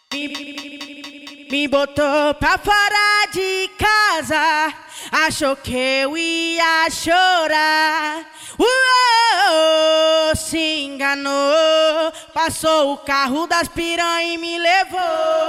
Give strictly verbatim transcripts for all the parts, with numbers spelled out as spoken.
Me, me botou pra fora de casa, achou que eu ia chorar. Uou, se enganou, passou o carro das piranha e me levou.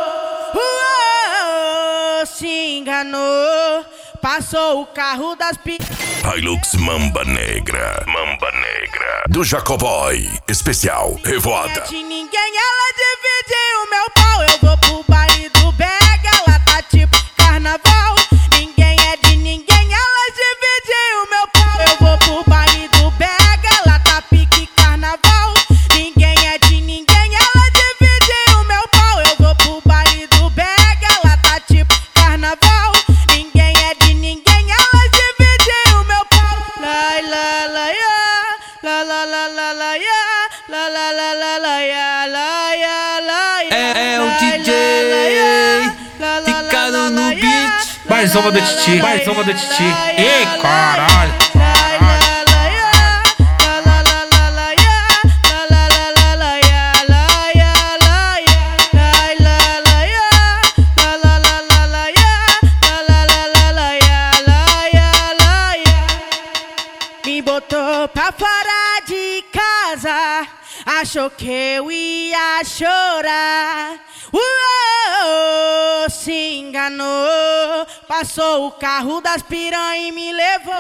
Uou, se enganou, passou o carro das piranha. Hilux Mamba Negra, Mamba Negra, do Jacoboy, especial Revoada. De ninguém ela dividiu o meu pau. Eu vou pro baile do Bega, ela tá tipo carnaval. Ninguém é de ninguém, ela dividiu o meu pau. Eu vou pro baile do Bega, ela tá pique carnaval. Ninguém é de ninguém, ela dividiu o meu pau. Eu vou pro baile do Bega, ela tá tipo carnaval. Ninguém é de ninguém, ela dividiu o meu pau. La la la ya, la la la la la ya, la la la la la ya, la ya la ya. É, é o D J Ficado no beat. Mais uma do Titi, mais uma do Titi. Ei, caralho. Me botou pra fora de casa, achou que eu ia chorar. Uou, se enganou, passou o carro das piranha e me levou.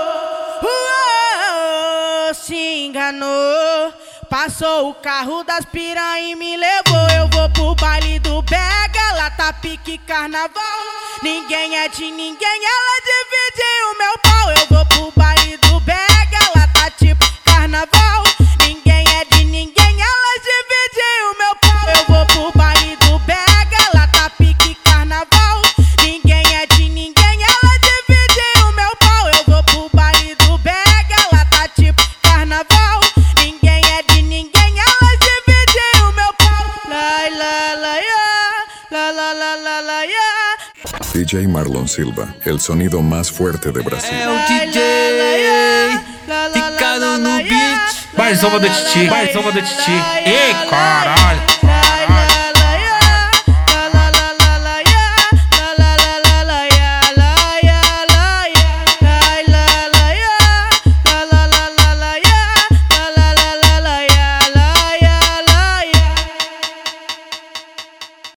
Uou, se enganou, passou o carro das piranha e me levou. Eu vou pro baile do Bega, ela tá pique carnaval. Ninguém é de ninguém, ela dividiu o meu pau. Eu vou pro baile do Bega, ela tá tipo carnaval. Ninguém é de ninguém, ela dividiu o meu pau. Eu vou pro baile do Bega, ela tá pique carnaval. Ninguém é de ninguém, ela dividiu o meu pau. Eu vou pro baile do Bega, ela tá tipo carnaval. Ninguém é de ninguém, ela dividiu o meu pau. La la la ya, la la la la la ya. D J Marlon Silva, el sonido más fuerte de Brasil. É o D J Ficado no beat. Mais uma do Titi, mais uma do Titi. Ei, caralho.